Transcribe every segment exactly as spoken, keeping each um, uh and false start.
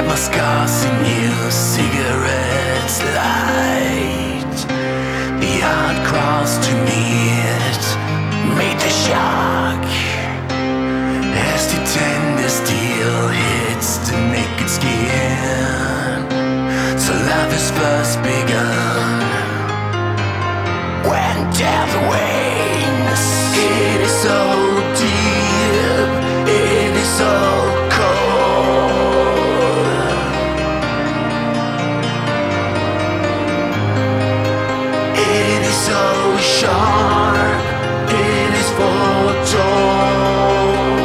my scars in new cigarettes light. The heart crawls to meet, meet the shock as the tender steel hits the naked skin. So love is first begun when death wanes. It is so deep, it is so cold. It is so sharp, it is foretold.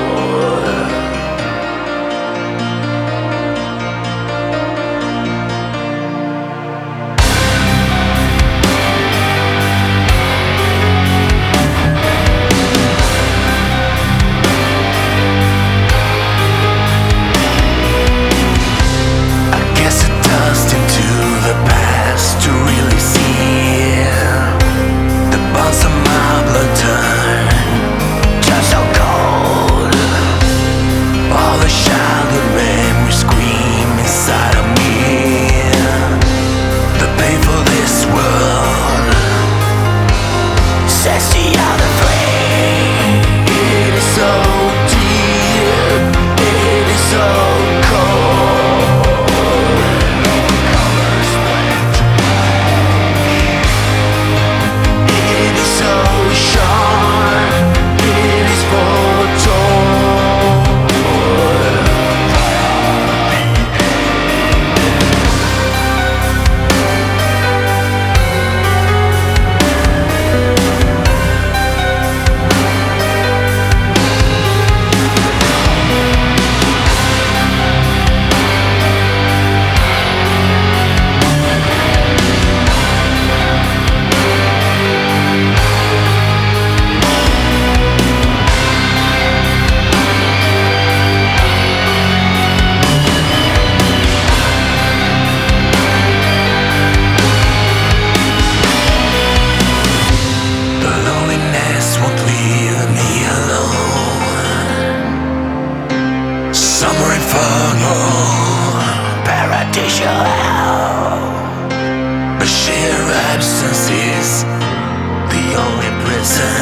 Summer inferno, paradisial hell, but sheer absence is the only prison.